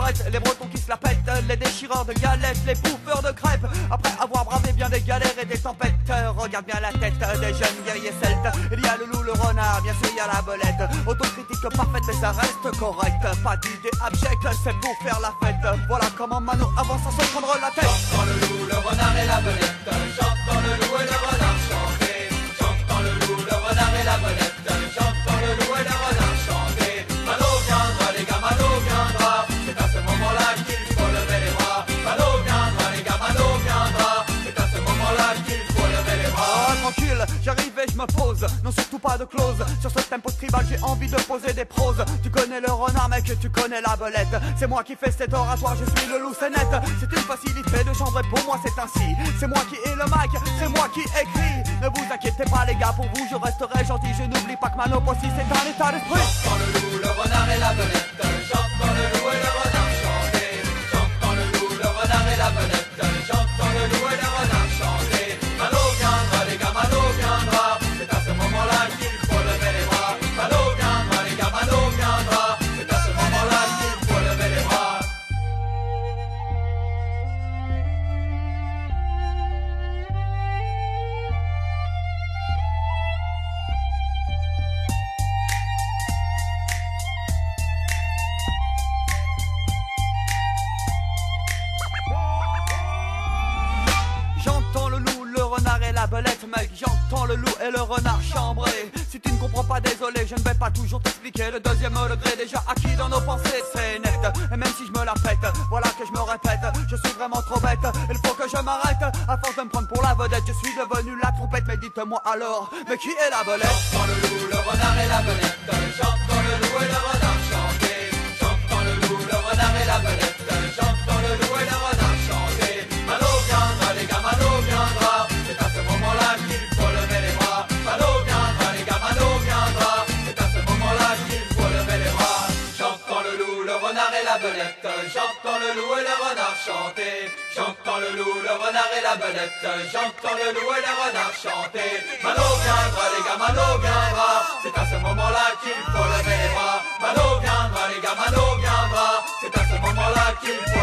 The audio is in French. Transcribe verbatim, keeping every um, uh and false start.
apparaître les bretons qui se la pètent, les déchireurs de galettes, les bouffeurs de crêpes. Après avoir bravé bien des galères et des tempêtes, regarde bien la tête des jeunes guerriers celtes. Il y a le loup, le renard, bien sûr il y a la belette. Autocritique parfaite mais ça reste correct. Pas d'idée abjecte, c'est pour faire la fête. Voilà comment Mano avance sans se prendre la tête. J'entends le loup, le renard et la belette. J'entends le loup et le renard chanter. J'entends le loup, le renard et la belette. J'entends le loup et le renard chanter. Mano viendra, les gars, Mano viendra. C'est à ce moment-là qu'il faut lever les bras. Mano viendra, les gars, Mano viendra. C'est à ce moment-là qu'il faut lever les bras. Ah, tranquille, j'arrive et je me pose. Non, surtout pas de close. Sur ce tempo tribal, j'ai envie de poser des proses. Tu connais le renard, mec, tu connais la belette. C'est moi qui fais cet oratoire, je suis le loup, c'est net. C'est une facilité de chambre et pour moi c'est ainsi. C'est moi qui ai le mic, c'est moi qui écris. Ne vous inquiétez pas les gars, pour vous je resterai gentil. Je n'oublie pas que ma nope aussi c'est un état d'esprit. J'entends le loup, le renard et la belette. J'entends le loup et le renard chanter. J'entends le loup, le renard et la belette. J'entends le loup et le renard chanter. Mano viendra, les gars, Mano viendra. C'est à ce moment-là qu'il faut lever les bras. Mano viendra, les gars, Mano viendra. C'est à ce moment-là qu'il faut lever les bras. J'entends le loup, le renard et la belette, mec. J'entends le loup et le renard chambré. Si tu ne comprends pas, désolé, je ne vais pas toujours t'expliquer. Le deuxième degré déjà acquis dans nos pensées, c'est net. Et même si je me la pète, voilà que je me répète. Je suis vraiment trop bête, il faut que je m'arrête. À force de me prendre pour la vedette, je suis devenu la trompette. Mais dites-moi alors, mais qui est la belette? J'entends le loup, le renard et la belette. J'entends le loup et le renard chanter. J'entends le loup, le renard et la belette. J'entends le loup et le renard chanter. Mano viendra, les gars, Mano viendra. C'est à ce moment-là qu'il faut lever les bras. Mano viendra, les gars, Mano viendra. C'est à ce moment-là qu'il faut lever les bras. J'entends le loup, le renard et la belette. J'entends le loup et le renard chanter. J'entends le loup, le renard et la belette. J'entends le loup et le renard chanter. Mano viendra, les gars, Mano viendra. C'est à ce moment-là qu'il faut lever les bras. Mano viendra, les gars, Mano viendra. C'est à ce moment-là qu'il faut